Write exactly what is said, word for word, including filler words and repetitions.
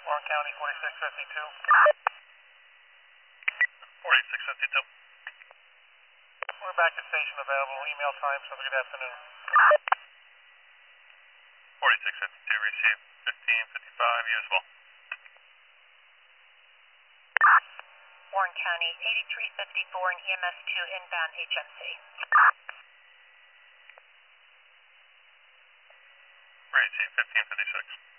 Warren County, forty-six fifty-two. forty-six fifty-two. We're back to station available. Email time, so good afternoon. forty-six fifty-two, receive fifteen fifty-five, you as well. Warren County, eighty-three fifty-four and E M S two inbound H M C. Receive fifteen fifty-six.